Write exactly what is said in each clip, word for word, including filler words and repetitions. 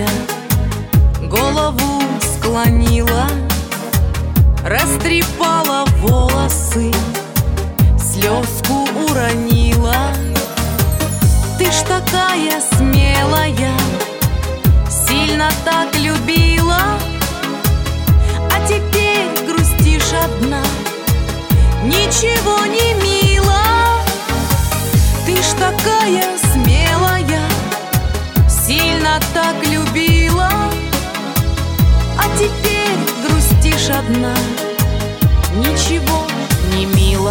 голову склонила, растрепала волосы, слезку уронила. Ты ж такая смелая, сильно так любила, а теперь грустишь одна, ничего не мило. Ты ж такая смелая, сильно так любила, а теперь грустишь одна, ничего не мило.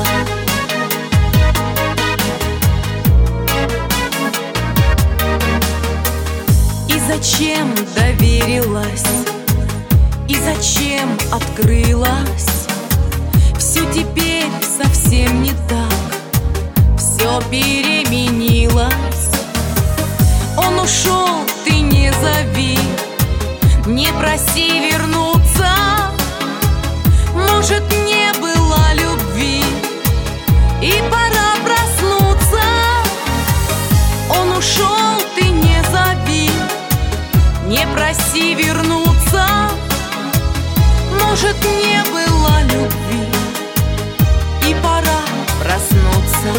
И зачем доверилась, и зачем открылась? Все теперь совсем не так, все переменилось. Он ушел, ты не зови, не проси вернуться. Может, не было любви, и пора проснуться. Он ушел, ты не зови, не проси вернуться. Может, не было любви, и пора проснуться.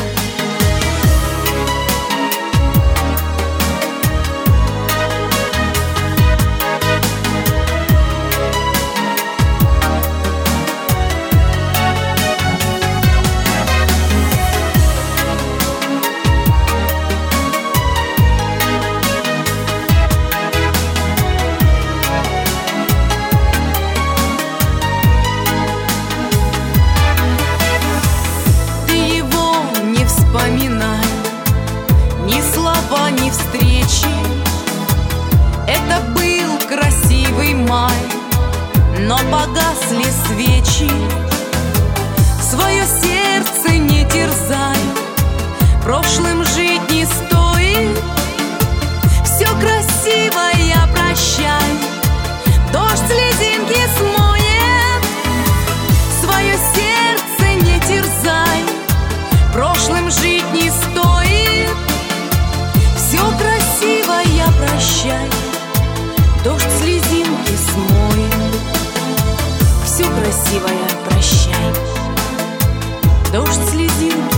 Ни слова, ни встречи. Это был красивый май, но погасли свечи. Свое сердце не терзай, прошлым жить не стоит. Все красивое прощай, дождь слезинки смоет. Свое сердце не терзай, прошлым жить не стоит. Все красивое прощай, дождь слезинки смоет. Все красивое прощай, дождь слезинки